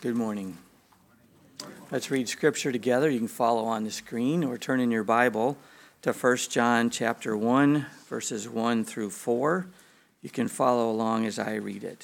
Good morning. Let's read Scripture together. You can follow on the screen or turn in your Bible to 1 John chapter 1, verses 1 through 4. You can follow along as I read it.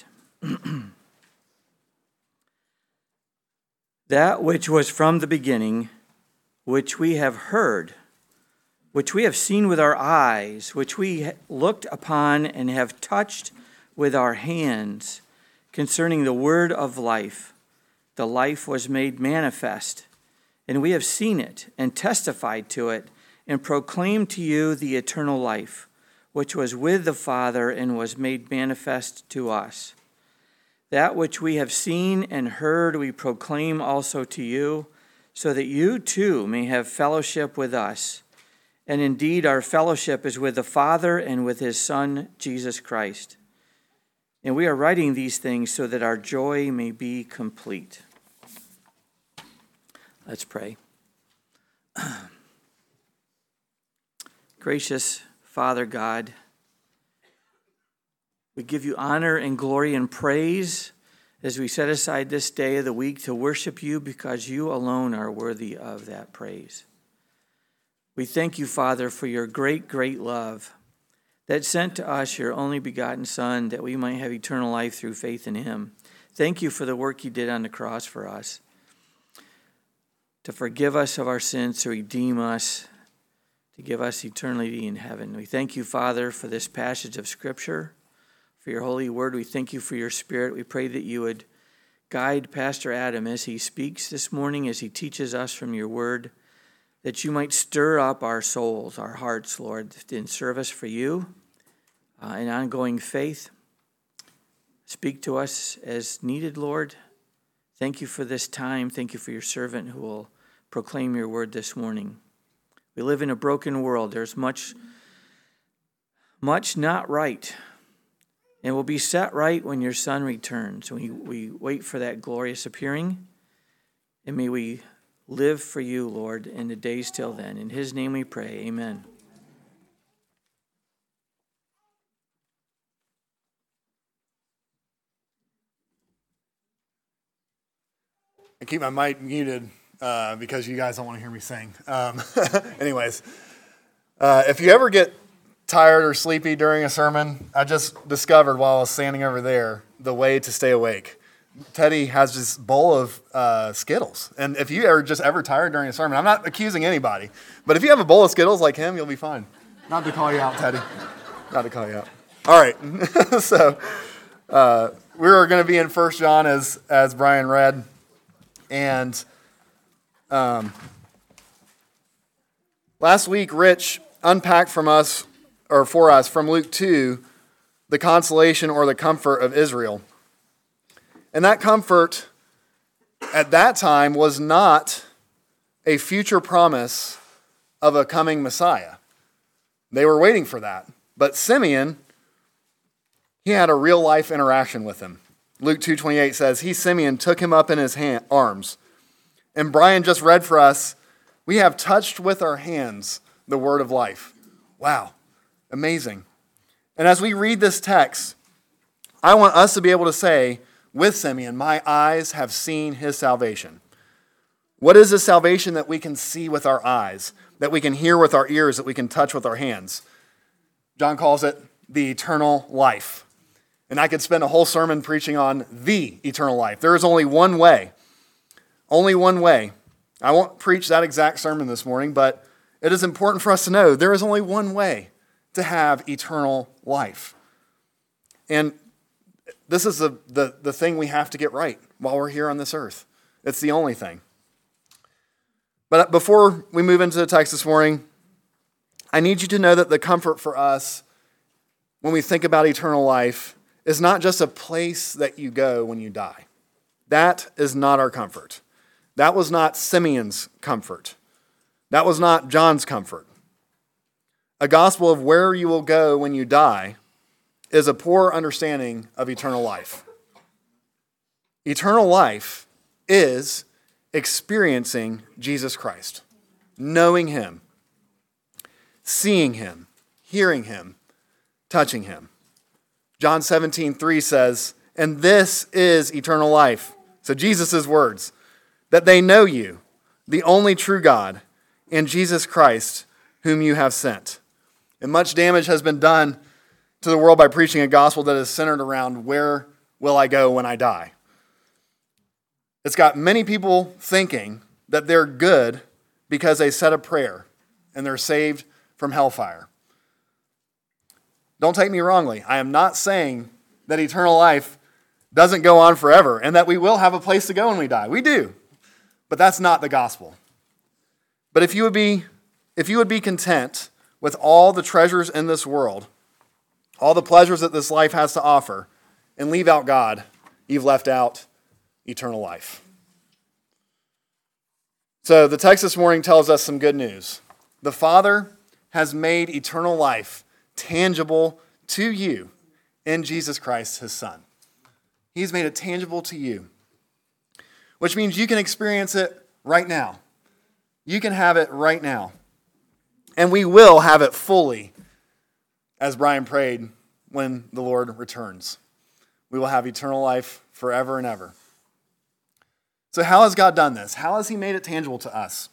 That which was from the beginning, which we have heard, which we have seen with our eyes, which we looked upon and have touched with our hands, concerning the word of life. The life was made manifest, and we have seen it and testified to it and proclaimed to you the eternal life, which was with the Father and was made manifest to us. That which we have seen and heard we proclaim also to you, so that you too may have fellowship with us. And indeed our fellowship is with the Father and with his Son, Jesus Christ. And we are writing these things so that our joy may be complete. Let's pray. Gracious Father God, we give you honor and glory and praise as we set aside this day of the week to worship you because you alone are worthy of that praise. We thank you, Father, for your great, great love that sent to us your only begotten Son that we might have eternal life through faith in him. Thank you for the work you did on the cross for us, to forgive us of our sins, to redeem us, to give us eternity in heaven. We thank you, Father, for this passage of Scripture, for your holy word. We thank you for your Spirit. We pray that you would guide Pastor Adam as he speaks this morning, as he teaches us from your word, that you might stir up our souls, our hearts, Lord, in service for you, in ongoing faith. Speak to us as needed, Lord. Thank you for this time. Thank you for your servant who will proclaim your word this morning. We live in a broken world. There's much not right, and will be set right when your Son returns. We wait for that glorious appearing, and may we live for you, Lord, in the days till then. In his name we pray, amen. I keep my mic muted because you guys don't want to hear me sing. Anyways, if you ever get tired or sleepy during a sermon, I just discovered while I was standing over there the way to stay awake. Teddy has this bowl of Skittles. And if you are just ever tired during a sermon, I'm not accusing anybody, but if you have a bowl of Skittles like him, you'll be fine. Not to call you out, Teddy. Not to call you out. All right. So we're going to be in 1 John as Brian read. And last week, Rich unpacked for us from Luke 2 the consolation or the comfort of Israel. And that comfort at that time was not a future promise of a coming Messiah. They were waiting for that. But Simeon, he had a real life interaction with him. Luke 2:28 says, he, Simeon, took him up in his arms. And Brian just read for us, we have touched with our hands the word of life. Wow, amazing. And as we read this text, I want us to be able to say, with Simeon, my eyes have seen his salvation. What is the salvation that we can see with our eyes, that we can hear with our ears, that we can touch with our hands? John calls it the eternal life. And I could spend a whole sermon preaching on the eternal life. There is only one way. Only one way. I won't preach that exact sermon this morning, but it is important for us to know there is only one way to have eternal life. And this is the thing we have to get right while we're here on this earth. It's the only thing. But before we move into the text this morning, I need you to know that the comfort for us when we think about eternal life is not just a place that you go when you die. That is not our comfort. That was not Simeon's comfort. That was not John's comfort. A gospel of where you will go when you die is a poor understanding of eternal life. Eternal life is experiencing Jesus Christ, knowing him, seeing him, hearing him, touching him. John 17:3 says, and this is eternal life, So Jesus' words, that they know you, the only true God, and Jesus Christ, whom you have sent. And much damage has been done to the world by preaching a gospel that is centered around where will I go when I die. It's got many people thinking that they're good because they said a prayer and they're saved from hellfire. Don't take me wrongly. I am not saying that eternal life doesn't go on forever and that we will have a place to go when we die. We do. But that's not the gospel. But if you would be content with all the treasures in this world, all the pleasures that this life has to offer, and leave out God, you've left out eternal life. So the text this morning tells us some good news. The Father has made eternal life tangible to you in Jesus Christ, his Son. He's made it tangible to you, which means you can experience it right now. You can have it right now. And we will have it fully, as Brian prayed, when the Lord returns. We will have eternal life forever and ever. So how has God done this? How has he made it tangible to us?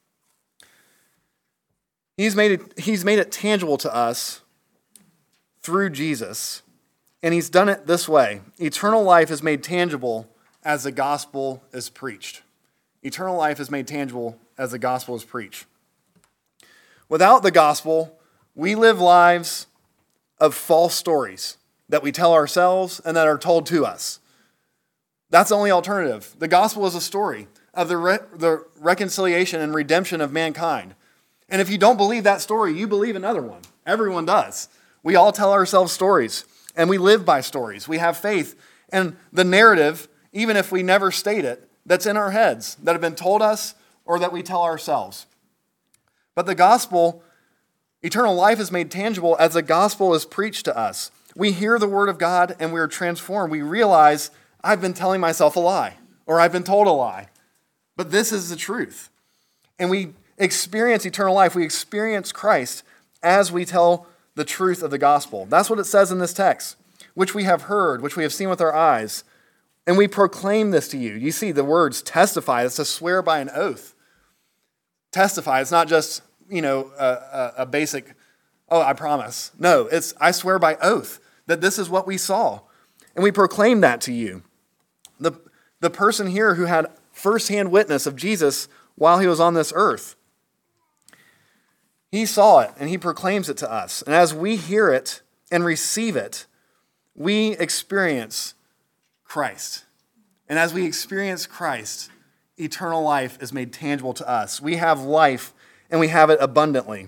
He's made it tangible to us through Jesus, and he's done it this way. Eternal life is made tangible as the gospel is preached. Eternal life is made tangible as the gospel is preached. Without the gospel, we live lives of false stories that we tell ourselves and that are told to us. That's the only alternative. The gospel is a story of the reconciliation and redemption of mankind. And if you don't believe that story, you believe another one. Everyone does. We all tell ourselves stories, and we live by stories. We have faith. And the narrative, even if we never state it, that's in our heads, that have been told us or that we tell ourselves. But the gospel, eternal life, is made tangible as the gospel is preached to us. We hear the word of God and we are transformed. We realize, I've been telling myself a lie, or I've been told a lie. But this is the truth. And we experience eternal life. We experience Christ as we tell the truth of the gospel. That's what it says in this text, which we have heard, which we have seen with our eyes. And we proclaim this to you. You see the words testify. It's to swear by an oath. Testify. It's not just, a basic, I promise. No, it's I swear by oath that this is what we saw. And we proclaim that to you. The person here who had firsthand witness of Jesus while he was on this earth, he saw it and he proclaims it to us. And as we hear it and receive it, we experience Christ. And as we experience Christ, eternal life is made tangible to us. We have life and we have it abundantly.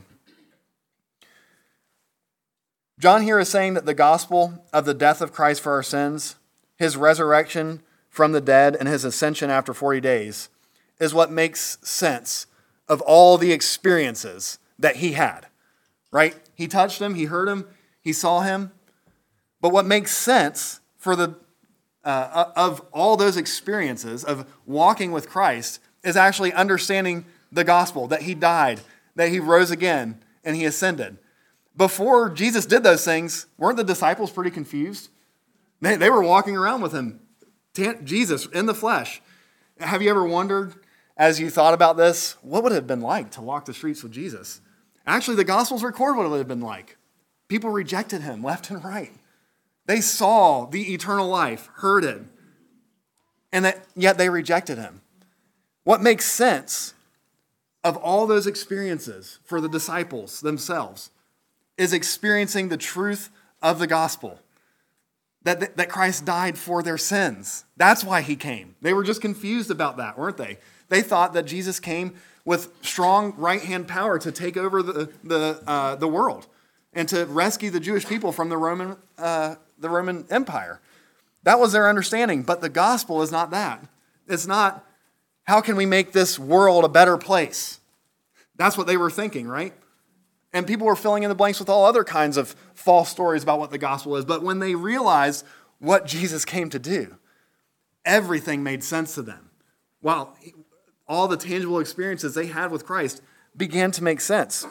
John here is saying that the gospel of the death of Christ for our sins, his resurrection from the dead, and his ascension after 40 days is what makes sense of all the experiences that he had, right? He touched him, he heard him, he saw him. But what makes sense for of all those experiences of walking with Christ is actually understanding the gospel, that he died, that he rose again, and he ascended. Before Jesus did those things, weren't the disciples pretty confused? They were walking around with him, Jesus in the flesh. Have you ever wondered, as you thought about this, what would it have been like to walk the streets with Jesus? Actually, the Gospels record what it would have been like. People rejected him left and right. They saw the eternal life, heard it, and yet they rejected him. What makes sense of all those experiences for the disciples themselves is experiencing the truth of the gospel, that Christ died for their sins. That's why he came. They were just confused about that, weren't they? They thought that Jesus came with strong right-hand power to take over the world and to rescue the Jewish people from the Roman Empire. That was their understanding, but the gospel is not that. It's not, how can we make this world a better place? That's what they were thinking, right? And people were filling in the blanks with all other kinds of false stories about what the gospel is. But when they realized what Jesus came to do, everything made sense to them. Wow, all the tangible experiences they had with Christ began to make sense.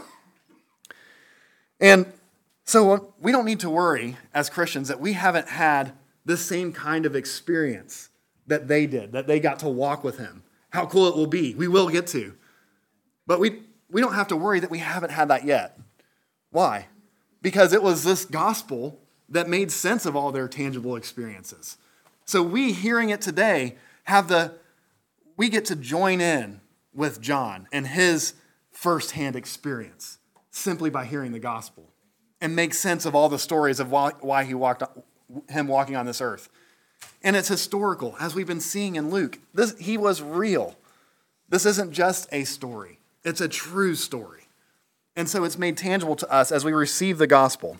And so we don't need to worry as Christians that we haven't had the same kind of experience that they did, that they got to walk with him. How cool it will be. We will get to. But we don't have to worry that we haven't had that yet. Why? Because it was this gospel that made sense of all their tangible experiences. So we, hearing it today, we get to join in with John and his firsthand experience simply by hearing the gospel and make sense of all the stories of why him walking on this earth. And it's historical, as we've been seeing in Luke. He was real. This isn't just a story. It's a true story. And so it's made tangible to us as we receive the gospel.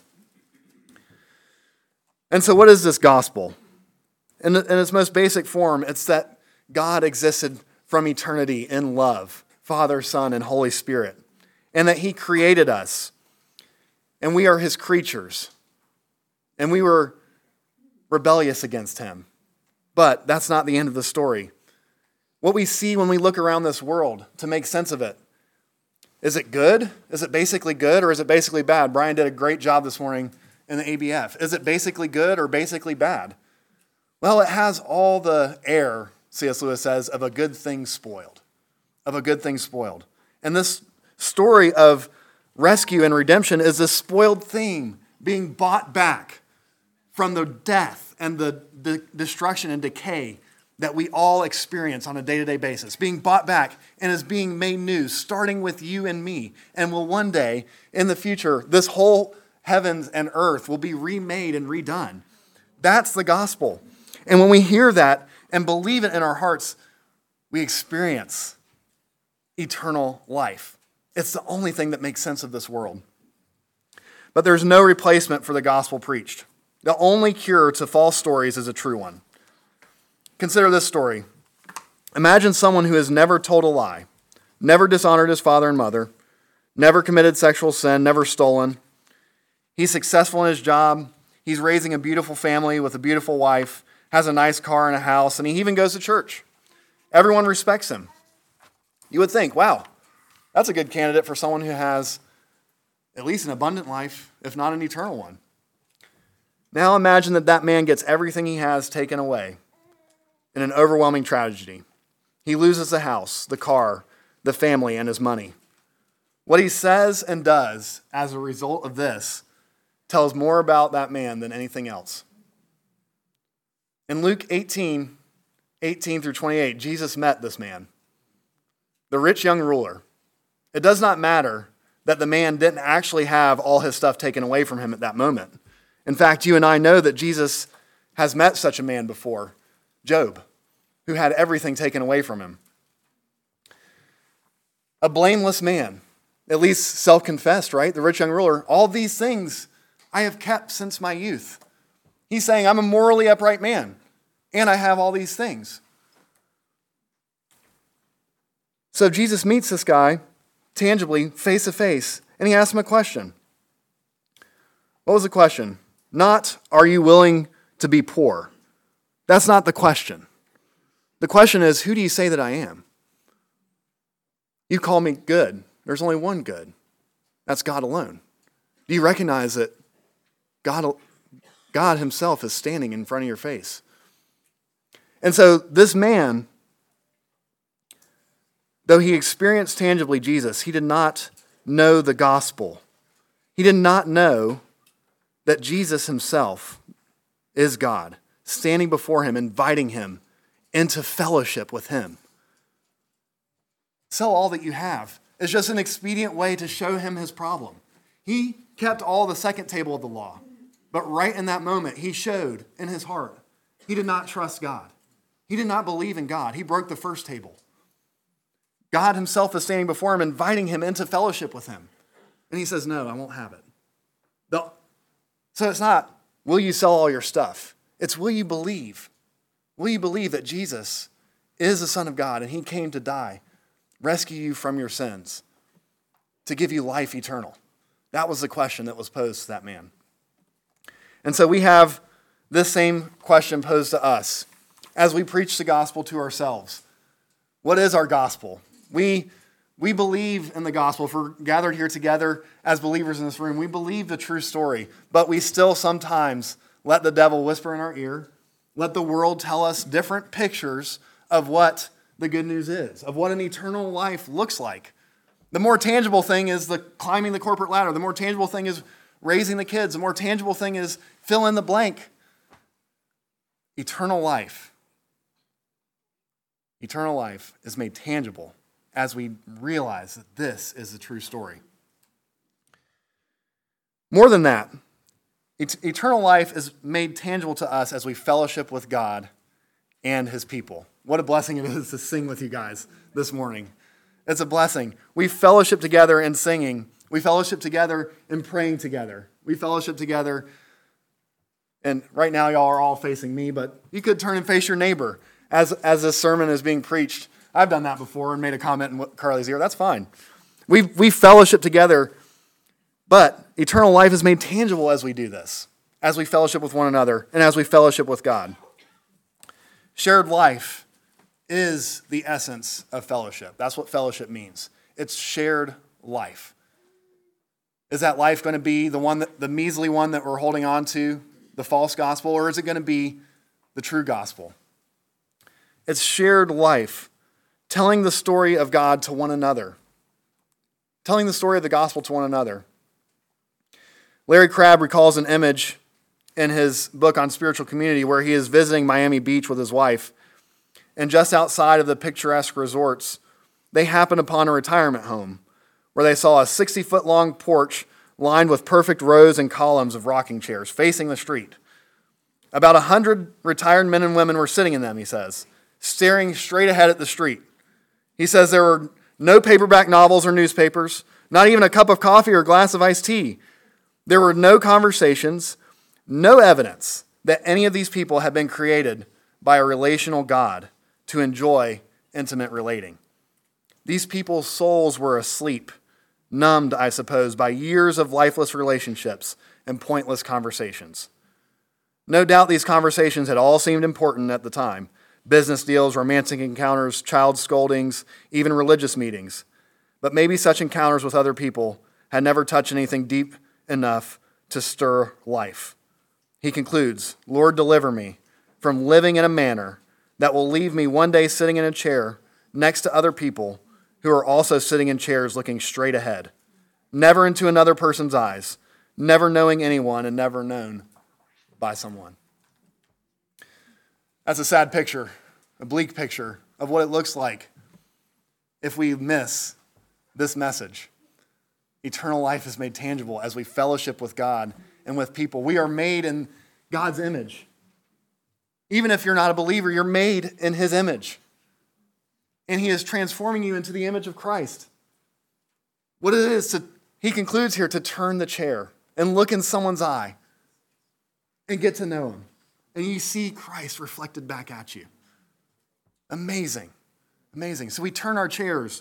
And so what is this gospel? In its most basic form, it's that God existed from eternity in love, Father, Son, and Holy Spirit, and that he created us, and we are his creatures, and we were rebellious against him. But that's not the end of the story. What we see when we look around this world to make sense of it, is it good? Is it basically good, or is it basically bad? Brian did a great job this morning in the ABF. Is it basically good or basically bad? Well, it has all the air, C.S. Lewis says, of a good thing spoiled. Of a good thing spoiled. And this story of rescue and redemption is this spoiled thing being bought back from the death and the destruction and decay that we all experience on a day-to-day basis. Being bought back and is being made new, starting with you and me. And will one day, in the future, this whole heavens and earth will be remade and redone. That's the gospel. And when we hear that and believe it in our hearts, we experience eternal life. It's the only thing that makes sense of this world. But there's no replacement for the gospel preached. The only cure to false stories is a true one. Consider this story. Imagine someone who has never told a lie, never dishonored his father and mother, never committed sexual sin, never stolen. He's successful in his job. He's raising a beautiful family with a beautiful wife, has a nice car and a house, and he even goes to church. Everyone respects him. You would think, wow, that's a good candidate for someone who has at least an abundant life, if not an eternal one. Now imagine that man gets everything he has taken away in an overwhelming tragedy. He loses the house, the car, the family, and his money. What he says and does as a result of this tells more about that man than anything else. In Luke 18 through 28, Jesus met this man, the rich young ruler. It does not matter that the man didn't actually have all his stuff taken away from him at that moment. In fact, you and I know that Jesus has met such a man before, Job, who had everything taken away from him. A blameless man, at least self-confessed, right? The rich young ruler, all these things I have kept since my youth. He's saying, I'm a morally upright man, and I have all these things. So Jesus meets this guy tangibly, face to face, and he asks him a question. What was the question? Not, are you willing to be poor? That's not the question. The question is, who do you say that I am? You call me good. There's only one good. That's God alone. Do you recognize that God himself is standing in front of your face? And so this man, though he experienced tangibly Jesus, he did not know the gospel. He did not know that Jesus himself is God, standing before him, inviting him into fellowship with him. Sell all that you have. It's just an expedient way to show him his problem. He kept all the second table of the law, but right in that moment, he showed in his heart, he did not trust God. He did not believe in God. He broke the first table. God himself is standing before him, inviting him into fellowship with him. And he says, no, I won't have it. So it's not, will you sell all your stuff? It's, will you believe? Will you believe that Jesus is the Son of God and he came to die, rescue you from your sins, to give you life eternal? That was the question that was posed to that man. And so we have this same question posed to us as we preach the gospel to ourselves. What is our gospel? We believe in the gospel. If we're gathered here together as believers in this room, we believe the true story, but we still sometimes let the devil whisper in our ear Let the world tell us different pictures of what the good news is, of what an eternal life looks like. The more tangible thing is the climbing the corporate ladder. The more tangible thing is raising the kids. The more tangible thing is fill in the blank. Eternal life is made tangible as we realize that this is the true story. More than that, eternal life is made tangible to us as we fellowship with God and his people. What a blessing it is to sing with you guys this morning. It's a blessing. We fellowship together in singing. We fellowship together in praying together. We fellowship together, and right now y'all are all facing me, but you could turn and face your neighbor as this sermon is being preached. I've done that before and made a comment in Carly's ear. That's fine. We fellowship together, but eternal life is made tangible as we do this, as we fellowship with one another and as we fellowship with God. Shared life is the essence of fellowship. That's what fellowship means. It's shared life. Is that life going to be the measly one that we're holding on to, the false gospel, or is it going to be the true gospel? It's shared life, telling the story of God to one another, telling the story of the gospel to one another. Larry Crabb recalls an image in his book on spiritual community where he is visiting Miami Beach with his wife. And just outside of the picturesque resorts, they happened upon a retirement home where they saw a 60-foot-long porch lined with perfect rows and columns of rocking chairs facing the street. About 100 retired men and women were sitting in them, he says, staring straight ahead at the street. He says there were no paperback novels or newspapers, not even a cup of coffee or glass of iced tea. There were no conversations, no evidence that any of these people had been created by a relational God to enjoy intimate relating. These people's souls were asleep, numbed, I suppose, by years of lifeless relationships and pointless conversations. No doubt these conversations had all seemed important at the time. Business deals, romantic encounters, child scoldings, even religious meetings. But maybe such encounters with other people had never touched anything deep enough to stir life. He concludes, Lord, deliver me from living in a manner that will leave me one day sitting in a chair next to other people who are also sitting in chairs looking straight ahead, never into another person's eyes, never knowing anyone and never known by someone. That's a sad picture, a bleak picture of what it looks like if we miss this message. Eternal life is made tangible as we fellowship with God and with people. We are made in God's image. Even if you're not a believer, you're made in his image. And he is transforming you into the image of Christ. What it is, he concludes here, to turn the chair and look in someone's eye and get to know him. And you see Christ reflected back at you. Amazing. Amazing. So we turn our chairs.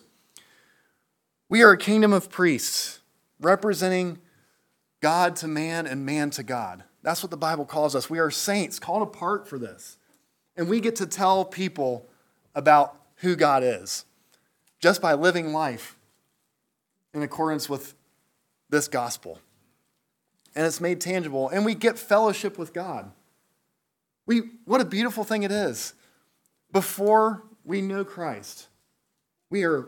We are a kingdom of priests representing God to man and man to God. That's what the Bible calls us. We are saints called apart for this. And we get to tell people about who God is just by living life in accordance with this gospel. And it's made tangible. And we get fellowship with God. What a beautiful thing it is. Before we know Christ, we are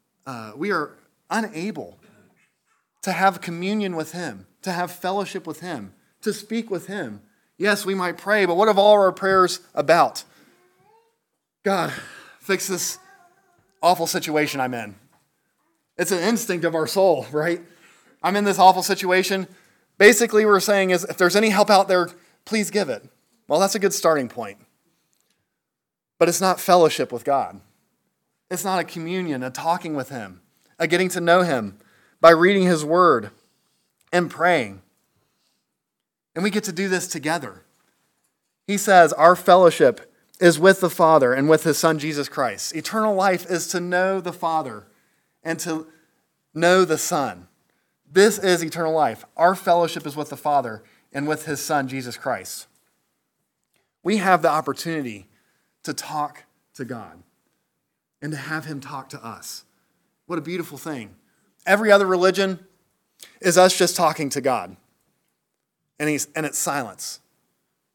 unable to have communion with him, to have fellowship with him, to speak with him. Yes, we might pray, but what are all our prayers about? God, fix this awful situation I'm in. It's an instinct of our soul, right? I'm in this awful situation. Basically, we're saying is, if there's any help out there, please give it. Well, that's a good starting point. But it's not fellowship with God. It's not a communion, a talking with him, a getting to know him by reading his word and praying. And we get to do this together. He says our fellowship is with the Father and with his Son, Jesus Christ. Eternal life is to know the Father and to know the Son. This is eternal life. Our fellowship is with the Father and with his Son, Jesus Christ. We have the opportunity to talk to God and to have him talk to us. What a beautiful thing. Every other religion is us just talking to God. And it's silence.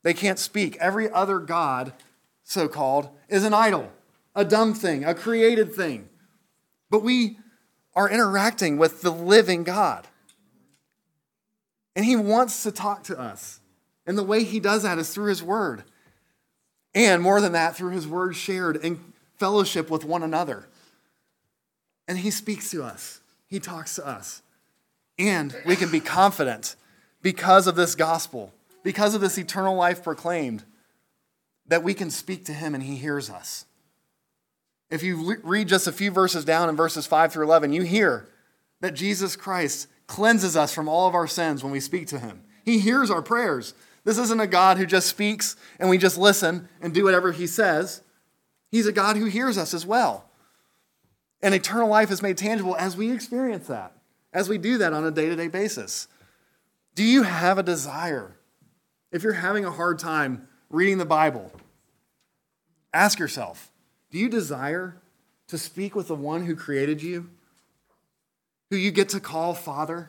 They can't speak. Every other god, so-called, is an idol, a dumb thing, a created thing. But we are interacting with the living God. And he wants to talk to us. And the way he does that is through his word. And more than that, through his word shared in fellowship with one another. And he speaks to us. He talks to us. And we can be confident because of this gospel, because of this eternal life proclaimed, that we can speak to him and he hears us. If you read just a few verses down in verses 5 through 11, you hear that Jesus Christ cleanses us from all of our sins when we speak to him. He hears our prayers. This isn't a God who just speaks and we just listen and do whatever he says. He's a God who hears us as well. And eternal life is made tangible as we experience that, as we do that on a day-to-day basis. Do you have a desire? If you're having a hard time reading the Bible, ask yourself, do you desire to speak with the one who created you, who you get to call Father?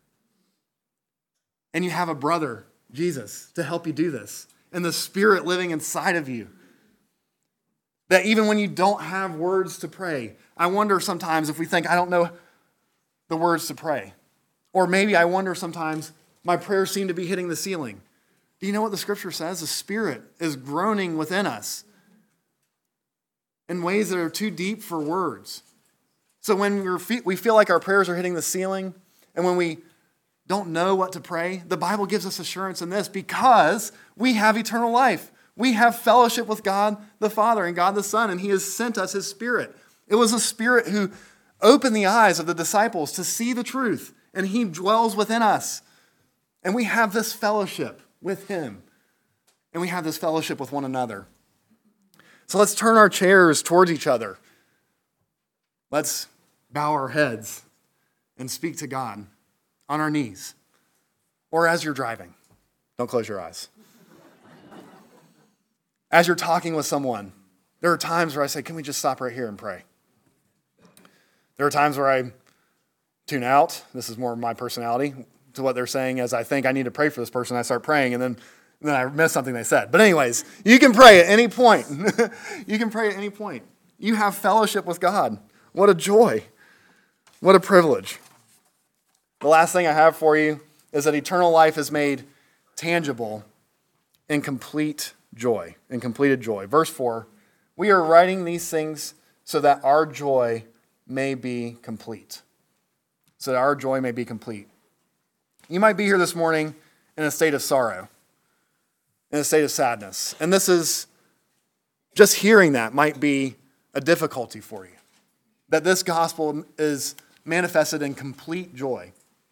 And you have a brother, Jesus, to help you do this, and the Spirit living inside of you. That even when you don't have words to pray, I wonder sometimes if we think, I don't know the words to pray. Or maybe I wonder sometimes, my prayers seem to be hitting the ceiling. Do you know what the scripture says? The Spirit is groaning within us in ways that are too deep for words. So when we feel like our prayers are hitting the ceiling, and when we don't know what to pray, the Bible gives us assurance in this because we have eternal life. We have fellowship with God the Father and God the Son, and he has sent us his Spirit. It was the Spirit who opened the eyes of the disciples to see the truth, and he dwells within us. And we have this fellowship with him, and we have this fellowship with one another. So let's turn our chairs towards each other. Let's bow our heads and speak to God on our knees or as you're driving. Don't close your eyes. As you're talking with someone, there are times where I say, can we just stop right here and pray? There are times where I tune out. This is more my personality to what they're saying as I think I need to pray for this person. I start praying and then I miss something they said. But anyways, you can pray at any point. You can pray at any point. You have fellowship with God. What a joy. What a privilege. The last thing I have for you is that eternal life is made tangible in complete joy, in completed joy. Verse 4, we are writing these things so that our joy may be complete. So that our joy may be complete. You might be here this morning in a state of sorrow, in a state of sadness. And this is, just hearing that might be a difficulty for you. That this gospel is manifested in complete joy.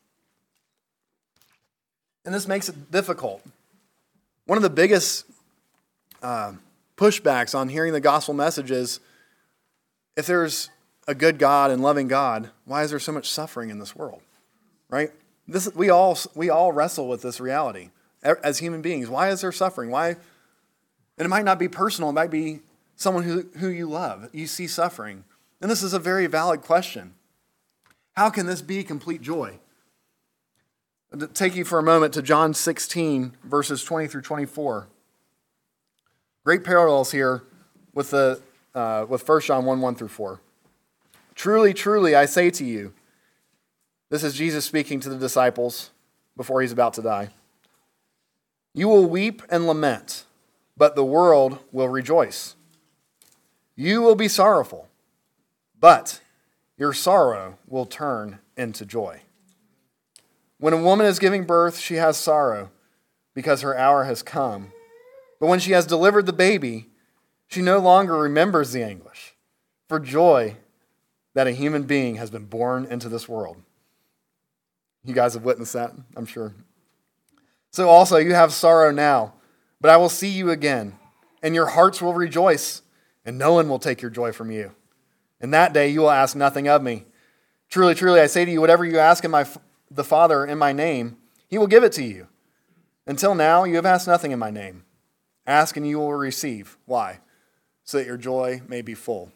And this makes it difficult. One of the biggest pushbacks on hearing the gospel message is, if there's a good God and loving God, why is there so much suffering in this world? Right? We all wrestle with this reality as human beings. Why is there suffering? Why? And it might not be personal. It might be someone who you love. You see suffering. And this is a very valid question. How can this be complete joy? I'll take you for a moment to John 16, verses 20 through 24. Great parallels here with 1 John 1, 1 through 4. Truly, truly, I say to you, this is Jesus speaking to the disciples before he's about to die. You will weep and lament, but the world will rejoice. You will be sorrowful, but your sorrow will turn into joy. When a woman is giving birth, she has sorrow because her hour has come. But when she has delivered the baby, she no longer remembers the anguish for joy that a human being has been born into this world. You guys have witnessed that, I'm sure. So also you have sorrow now, but I will see you again, and your hearts will rejoice, and no one will take your joy from you. In that day you will ask nothing of me. Truly, truly, I say to you, whatever you ask the Father in my name, he will give it to you. Until now, you have asked nothing in my name. Ask and you will receive. Why? So that your joy may be full.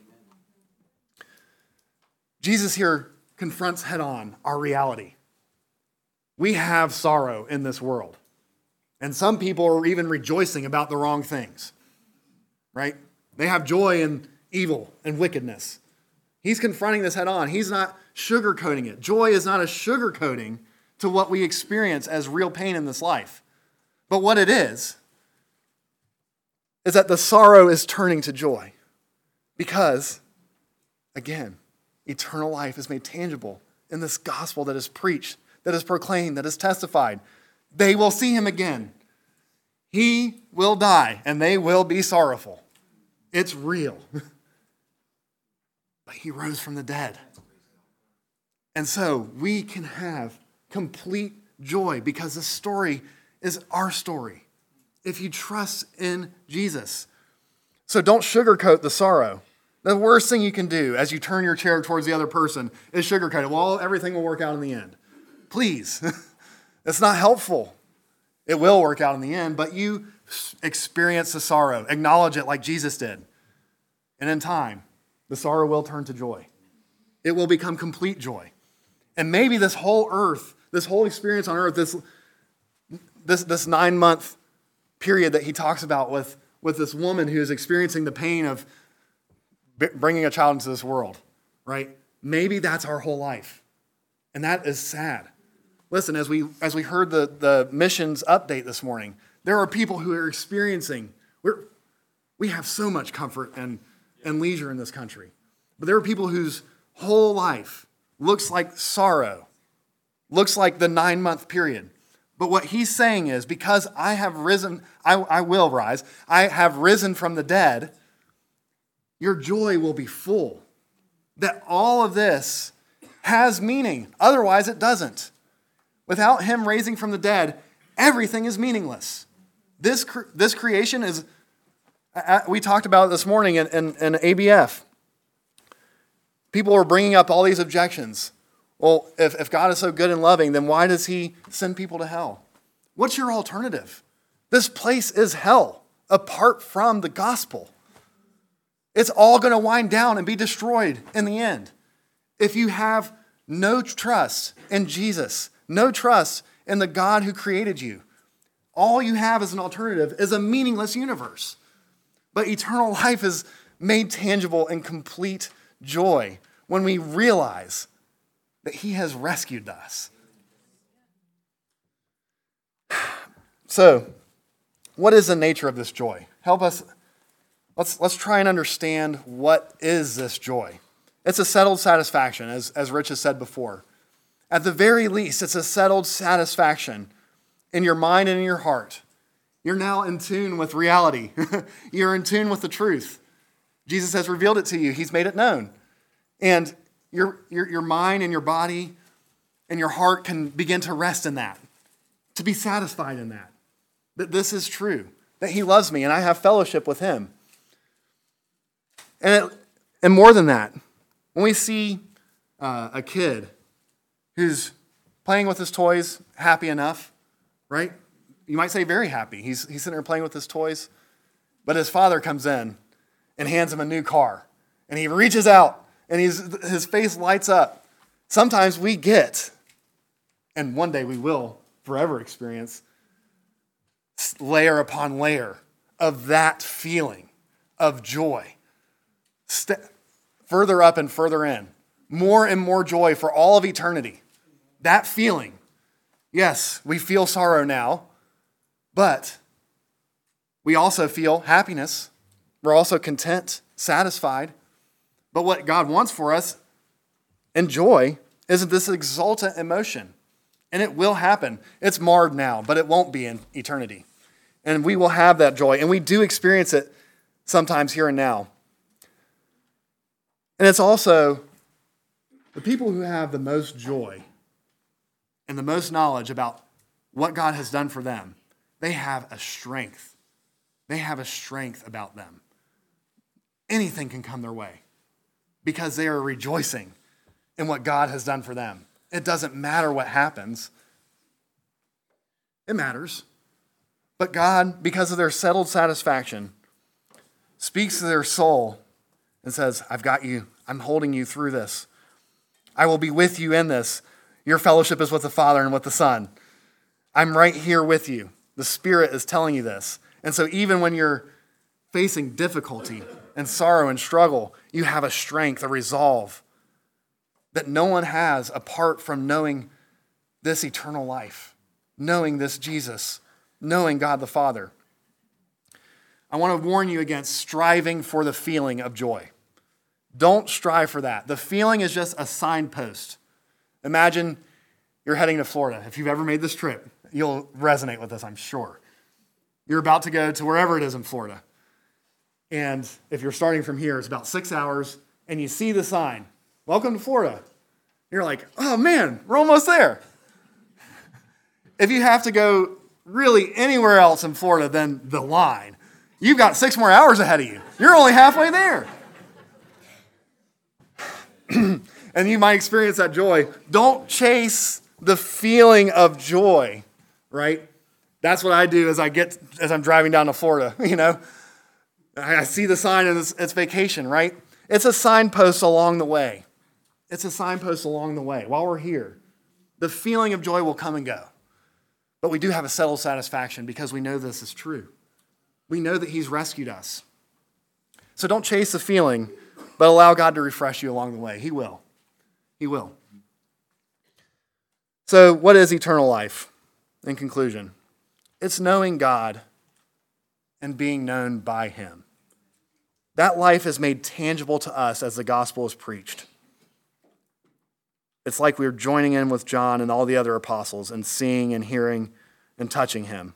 Jesus here confronts head on our reality. We have sorrow in this world. And some people are even rejoicing about the wrong things, right? They have joy in evil and wickedness. He's confronting this head on. He's not sugarcoating it. Joy is not a sugarcoating to what we experience as real pain in this life. But what it is that the sorrow is turning to joy. Because, again, eternal life is made tangible in this gospel that is preached, that is proclaimed, that is testified. They will see him again. He will die, and they will be sorrowful. It's real. But he rose from the dead. And so we can have complete joy because this story is our story. If you trust in Jesus. So don't sugarcoat the sorrow. The worst thing you can do as you turn your chair towards the other person is sugarcoat it. Well, everything will work out in the end. Please. It's not helpful. It will work out in the end, but you experience the sorrow. Acknowledge it like Jesus did. And in time, the sorrow will turn to joy. It will become complete joy. And maybe this whole earth, this whole experience on earth, this 9-month period that he talks about with this woman who is experiencing the pain of bringing a child into this world, right? Maybe that's our whole life. And that is sad. Listen, as we heard the missions update this morning, there are people who are experiencing, we have so much comfort and leisure in this country. But there are people whose whole life looks like sorrow, looks like the 9-month period. But what he's saying is, because I have risen, I will rise, I have risen from the dead, your joy will be full. That all of this has meaning. Otherwise, it doesn't. Without him raising from the dead, everything is meaningless. This creation is, we talked about it this morning in ABF. People are bringing up all these objections. Well, if God is so good and loving, then why does he send people to hell? What's your alternative? This place is hell apart from the gospel. It's all going to wind down and be destroyed in the end. If you have no trust in Jesus, no trust in the God who created you, all you have as an alternative is a meaningless universe. But eternal life is made tangible in complete joy when we realize that he has rescued us. So, what is the nature of this joy? Help us. Let's try and understand what is this joy. It's a settled satisfaction, as Rich has said before. At the very least, it's a settled satisfaction in your mind and in your heart. You're now in tune with reality. You're in tune with the truth. Jesus has revealed it to you. He's made it known. And your mind and your body and your heart can begin to rest in that, to be satisfied in that this is true, that he loves me and I have fellowship with him. And more than that, when we see a kid who's playing with his toys, happy enough, right? You might say very happy. He's sitting there playing with his toys, but his father comes in and hands him a new car. And he reaches out and his face lights up. Sometimes we get, and one day we will forever experience, layer upon layer of that feeling of joy. Further up and further in. More and more joy for all of eternity. That feeling. Yes, we feel sorrow now, but we also feel happiness. We're also content, satisfied. But what God wants for us and joy is this exultant emotion. And it will happen. It's marred now, but it won't be in eternity. And we will have that joy. And we do experience it sometimes here and now. And it's also the people who have the most joy and the most knowledge about what God has done for them. They have a strength. They have a strength about them. Anything can come their way because they are rejoicing in what God has done for them. It doesn't matter what happens. It matters. But God, because of their settled satisfaction, speaks to their soul and says, I've got you. I'm holding you through this. I will be with you in this. Your fellowship is with the Father and with the Son. I'm right here with you. The Spirit is telling you this. And so even when you're facing difficulty and sorrow and struggle, you have a strength, a resolve that no one has apart from knowing this eternal life, knowing this Jesus, knowing God the Father. I want to warn you against striving for the feeling of joy. Don't strive for that. The feeling is just a signpost. Imagine you're heading to Florida. If you've ever made this trip, you'll resonate with this, I'm sure. You're about to go to wherever it is in Florida. And if you're starting from here, it's about 6 hours, and you see the sign, "Welcome to Florida." You're like, "Oh man, we're almost there." If you have to go really anywhere else in Florida than the line, you've got 6 more hours ahead of you. You're only halfway there. And you might experience that joy. Don't chase the feeling of joy, right? That's what I do as I'm driving down to Florida, you know. I see the sign and it's vacation, right? It's a signpost along the way. It's a signpost along the way. While we're here, the feeling of joy will come and go. But we do have a settled satisfaction because we know this is true. We know that he's rescued us. So don't chase the feeling, but allow God to refresh you along the way. He will. He will. So what is eternal life? In conclusion, it's knowing God and being known by him. That life is made tangible to us as the gospel is preached. It's like we're joining in with John and all the other apostles and seeing and hearing and touching him.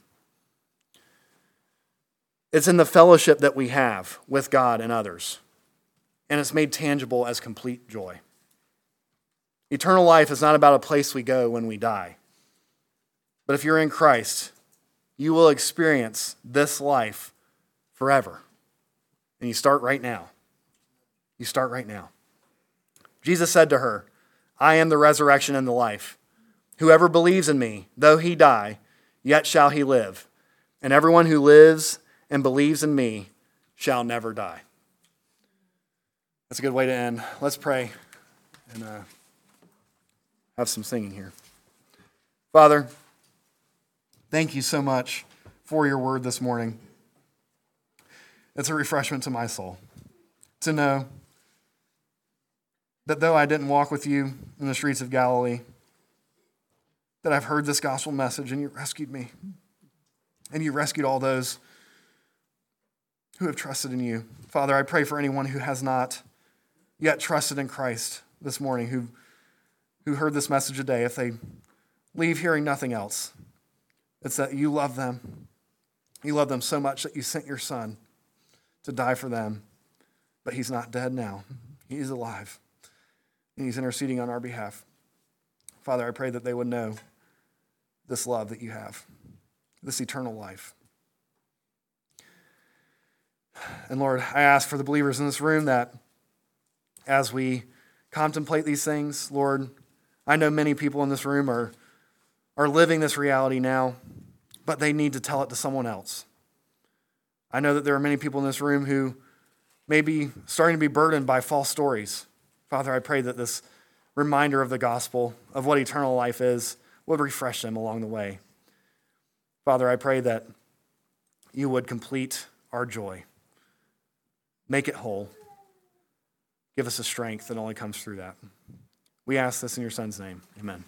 It's in the fellowship that we have with God and others. And it's made tangible as complete joy. Eternal life is not about a place we go when we die. But if you're in Christ, you will experience this life forever. And you start right now. You start right now. Jesus said to her, "I am the resurrection and the life. Whoever believes in me, though he die, yet shall he live. And everyone who lives and believes in me shall never die." That's a good way to end. Let's pray and have some singing here. Father, thank you so much for your word this morning. It's a refreshment to my soul to know that though I didn't walk with you in the streets of Galilee, that I've heard this gospel message and you rescued me. And you rescued all those who have trusted in you. Father, I pray for anyone who has not yet trusted in Christ this morning, who heard this message today. If they leave hearing nothing else, it's that you love them. You love them so much that you sent your son to die for them. But he's not dead now. He is alive. And he's interceding on our behalf. Father, I pray that they would know this love that you have, this eternal life. And Lord, I ask for the believers in this room that as we contemplate these things, Lord, I know many people in this room are living this reality now, but they need to tell it to someone else. I know that there are many people in this room who may be starting to be burdened by false stories. Father, I pray that this reminder of the gospel, of what eternal life is, would refresh them along the way. Father, I pray that you would complete our joy. Make it whole. Give us a strength that only comes through that. We ask this in your Son's name. Amen.